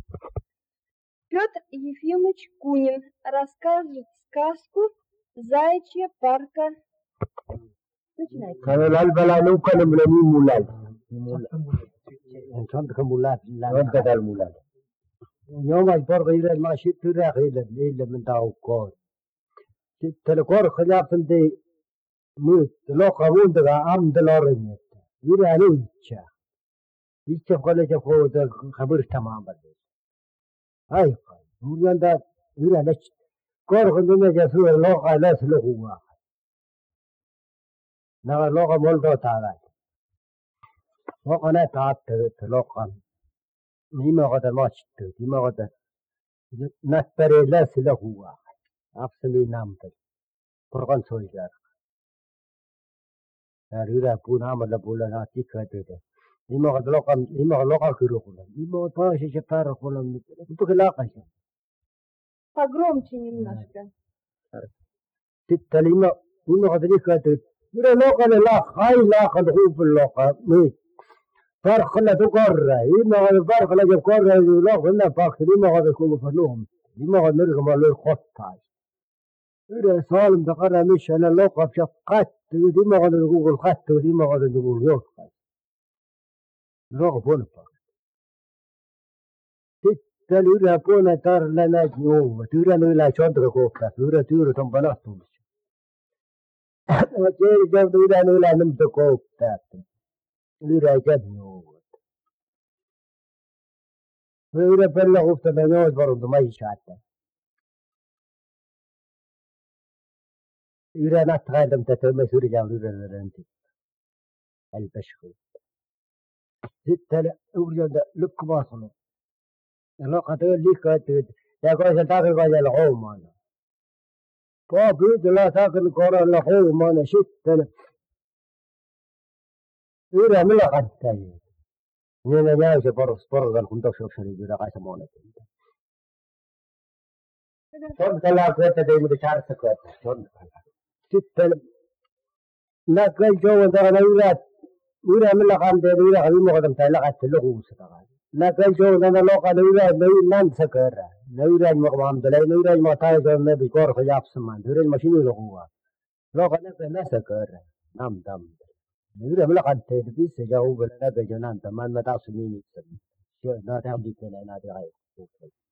Петр Ефимович Кунин расскажет сказку «Заячья парка». Начинайте. Kanalal balalu kan belani mulal. صندق مولات Wanta dal mulal. يوم البرغ إلى الماشي تراخ إلى من داو كور تلكور خلاف دي موت لو قامون دغا أم دلارين يرى نويتشا يتشاف قال جفو ده خبر تمام بدي هاي قال مولان ده يرى نش كور خندنا جسوا لو قال سلوه هو نغا لو قامون ده تعال لو قنا تعب لو قام نيما قدر ما شتى نيما قدر نتبري لا سلوه هو أفسمي نام ده برغن سويجار يرى بونا ملا بولا ناتي كده نيما قدر لو قام نيما لو قام كيروكولا نيما طاش شفار كولا بكلاقة Погромче немножко. تتليما نيما قدر كده يرى لو قال لا خاي لا قد خوف اللقاء مي فرق لا تقرر نيما قدر فرق لا تقرر لا قلنا فرق نيما قدر يكون فلوهم نيما قدر نرجع له خط إذا سالم تقرر مش أنا لقب شقات ودي ما قدر نقول الخط ودي ما قدر نقول يوم خط لقب هنا فقط تلو بونا تار لنا جنوب تورا نولا شنطة كوكتا تورا تنبناتهم وكيل جاب تورا نولا نمت كوكتا تورا جنوب تورا بلا غفتا بنوت برضو ما يشعتا تورا نتغادم تتوما سوري جاب تورا لرنتي البشخو تلا أوريا لك واصلوا لو قتل لي كاتد يا كويس تاكل كويس الحوم أنا فابيد لا تاكل كورا الحوم أنا شت أنا إذا من قتل نينا جالس برز كنت أشوف شريك إذا قاس مونك Son kala kweta de mu char sakwet. Son kala. شت أنا لا كل جو ده أنا ولا من لقام ده ولا غبي مقدم تلاقى تلقوا وسطا لا كل جو ده لقى ولا نان سكر ولا مقام ده ولا ما تاي ده ما بيكور خجاب سمان ده الماشين لقوا لقى ناس سكر نام دم ولا من لقى تدبي سجاو ولا بجنان تمام ما تعصميني شو لا تعبدي كلا لا تعيش